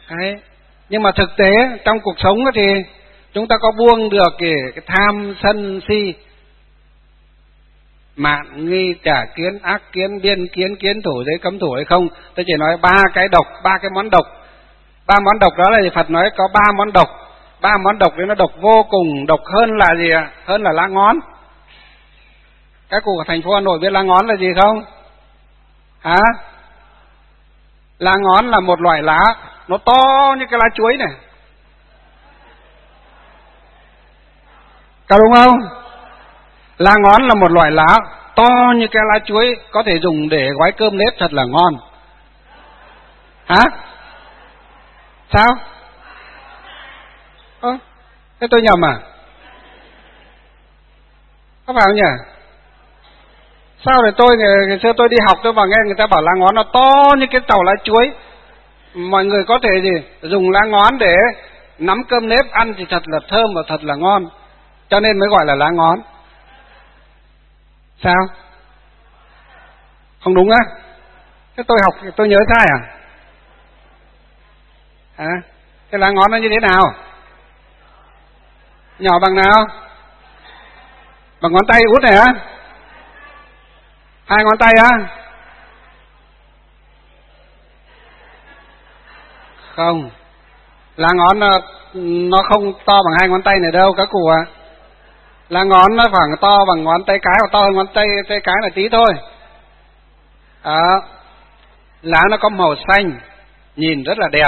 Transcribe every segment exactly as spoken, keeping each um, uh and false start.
Đấy. Nhưng mà thực tế trong cuộc sống thì chúng ta có buông được cái, cái tham sân si, mạn nghi trả kiến ác kiến biên kiến kiến thủ giới cấm thủ hay không? Tôi chỉ nói ba cái độc, ba cái món độc. Ba món độc đó là gì? Phật nói có ba món độc. Ba món độc đấy nó độc vô cùng, độc hơn là gì ạ? Hơn là lá ngón. Các cụ ở thành phố Hà Nội biết lá ngón là gì không? Hả? Lá ngón là một loại lá, nó to như cái lá chuối này. Có đúng không? Lá ngón là một loại lá to như cái lá chuối, có thể dùng để gói cơm nếp thật là ngon. Hả? Sao? Ơ, thế tôi nhầm à? Có phải không nhỉ? Sao để tôi, ngày xưa tôi đi học tôi vào nghe người ta bảo lá ngón nó to như cái tàu lá chuối. Mọi người có thể gì? Dùng lá ngón để nắm cơm nếp ăn thì thật là thơm và thật là ngon. Cho nên mới gọi là lá ngón. Sao? Không đúng á? Thế tôi học tôi nhớ sai à? Hả? Cái lá ngón nó như thế nào? Nhỏ bằng nào? Bằng ngón tay út này á? Hai ngón tay á? Không. Lá ngón nó, nó không to bằng hai ngón tay này đâu các cụ ạ. À. Lá ngón nó khoảng to bằng ngón tay cái, hoặc to hơn ngón tay tay cái là tí thôi. Đó. Lá nó có màu xanh, nhìn rất là đẹp.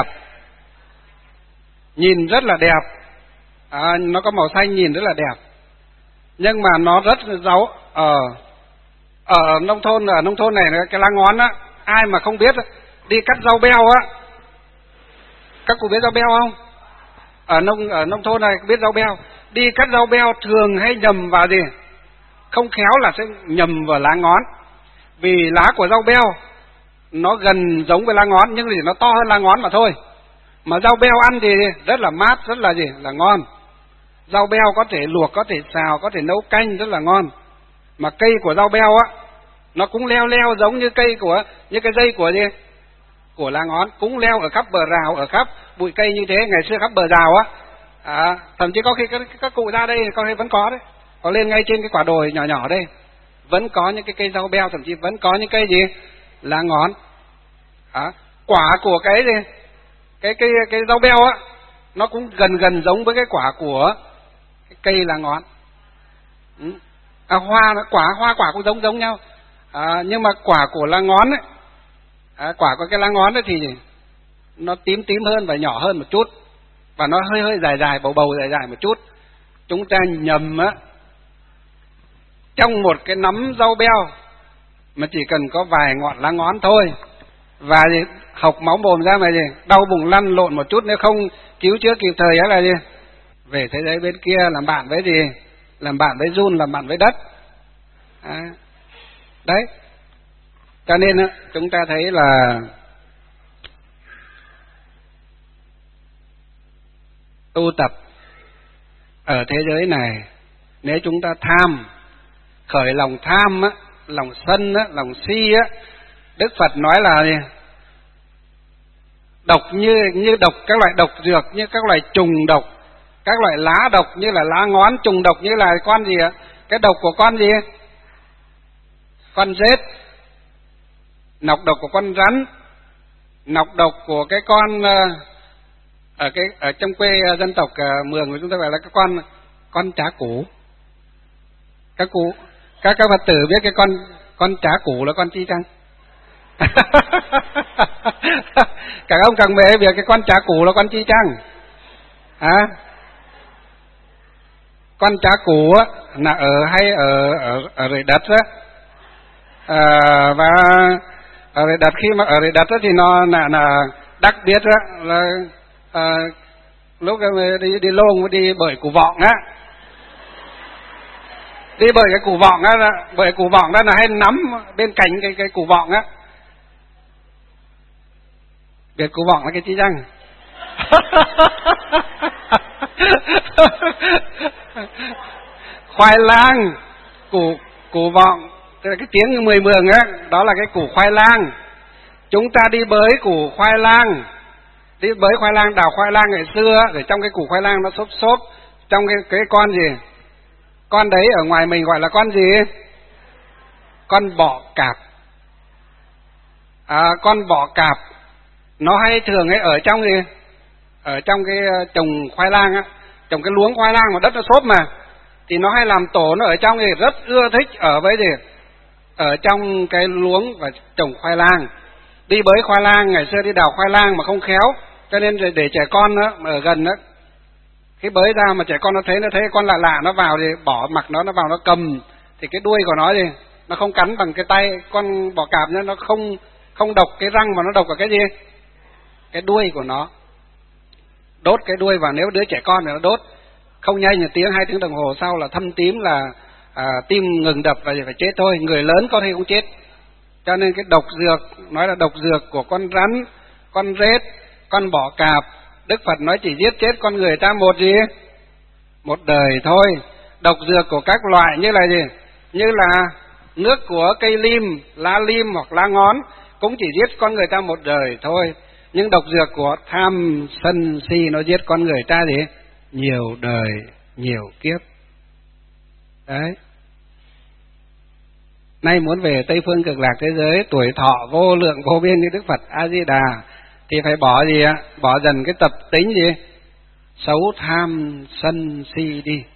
Nhìn rất là đẹp. À, nó có màu xanh nhìn rất là đẹp. Nhưng mà nó rất giấu ở ở nông thôn, ở nông thôn này cái lá ngón á, ai mà không biết đi cắt rau beo á. Các cụ biết rau beo không? Ở nông ở nông thôn này biết rau beo, đi cắt rau beo thường hay nhầm vào gì? Không khéo là sẽ nhầm vào lá ngón. Vì lá của rau beo nó gần giống với lá ngón nhưng thì nó to hơn lá ngón mà thôi. Mà rau beo ăn thì rất là mát, rất là gì? Là ngon. Rau beo có thể luộc, có thể xào, có thể nấu canh rất là ngon. Mà cây của rau beo á, nó cũng leo leo giống như cây của, như cái dây của gì? Của lá ngón, cũng leo ở khắp bờ rào, ở khắp bụi cây như thế, ngày xưa khắp bờ rào á. À, thậm chí có khi các, các cụ ra đây có khi vẫn có đấy. Có lên ngay trên cái quả đồi nhỏ nhỏ đây, vẫn có những cái cây rau beo, thậm chí vẫn có những cây gì? Lá ngón. À, quả của cái gì? Cái cái cái rau beo á, nó cũng gần gần giống với cái quả của cái cây lá ngón. Ừ. À, hoa nó quả hoa quả cũng giống giống nhau. À, nhưng mà quả của lá ngón ấy, à, quả của cái lá ngón ấy thì nó tím tím hơn và nhỏ hơn một chút, và nó hơi hơi dài dài bầu bầu dài dài một chút. Chúng ta nhầm á, trong một cái nắm rau beo mà chỉ cần có vài ngọn lá ngón thôi, và gì học máu mồm ra mà gì đau bụng lăn lộn một chút, nếu không cứu chữa kịp thời ấy là gì về thế giới bên kia làm bạn với gì, làm bạn với giun, làm bạn với đất. À, đấy. Cho nên chúng ta thấy là tu tập ở thế giới này, nếu chúng ta tham, khởi lòng tham á, lòng sân á, lòng si á, Đức Phật nói là gì? Độc như như độc các loại độc dược, như các loại trùng độc, các loại lá độc như là lá ngón, trùng độc như là con gì ạ? Cái độc của con gì? Con rết. Nọc độc của con rắn, nọc độc của cái con ở cái ở trong quê dân tộc Mường của chúng ta gọi là cái con con chả củ. Các cụ, các các Phật tử biết cái con con chả củ là con chi chăng? Các ông càng mẹ biết cái con chả củ là con chi chăng? Hả? Con chả củ á là ở hay ở ở ở rễ đất á, à, và ở rễ đất, khi mà ở rễ đất á thì nó là là đặc biệt á là à, lúc đi đi lông đi bởi củ vọng á, đi bởi cái củ vọng á, bởi củ vọng đó là hay nắm bên cạnh cái cái củ vọng á. Biết củ vọng là cái chi chăng? Khoai lang, củ củ vọng, tức là cái tiếng mười mường á, đó là cái củ khoai lang. Chúng ta đi bới củ khoai lang Đi bới khoai lang, đào khoai lang ngày xưa, ở trong cái củ khoai lang nó xốp xốp, trong cái cái con gì? Con đấy ở ngoài mình gọi là con gì? Con bọ cạp. À, con bọ cạp nó hay thường ấy ở trong gì? Ở trong cái trồng khoai lang á, trồng cái luống khoai lang mà đất nó xốp mà, thì nó hay làm tổ, nó ở trong thì rất ưa thích ở với gì? Ở trong cái luống và trồng khoai lang. Đi bới khoai lang, ngày xưa đi đào khoai lang mà không khéo, cho nên để, để trẻ con đó, ở gần đó, cái bới ra mà trẻ con nó thấy nó thấy con lạ lạ nó vào thì bỏ mặc nó nó vào nó cầm, thì cái đuôi của nó gì nó không cắn bằng cái tay. Con bọ cạp nhá, nó không không độc cái răng mà nó độc ở cái gì? Cái đuôi của nó. Đốt cái đuôi vào, nếu đứa trẻ con thì nó đốt không nhanh một tiếng hai tiếng đồng hồ sau là thâm tím, là à, tim ngừng đập và phải chết thôi. Người lớn có thể cũng chết. Cho nên cái độc dược, nói là độc dược của con rắn, con rết, con bọ cạp, Đức Phật nói chỉ giết chết con người ta một gì? Một đời thôi. Độc dược của các loại như là gì? Như là nước của cây lim, lá lim hoặc lá ngón cũng chỉ giết con người ta một đời thôi. Nhưng độc dược của tham sân si nó giết con người ta gì? Nhiều đời, nhiều kiếp. Đấy. Nay muốn về Tây Phương Cực Lạc thế giới, tuổi thọ vô lượng vô biên như Đức Phật A Di Đà, thì phải bỏ gì ạ? Bỏ dần cái tập tính gì? Xấu tham sân si đi.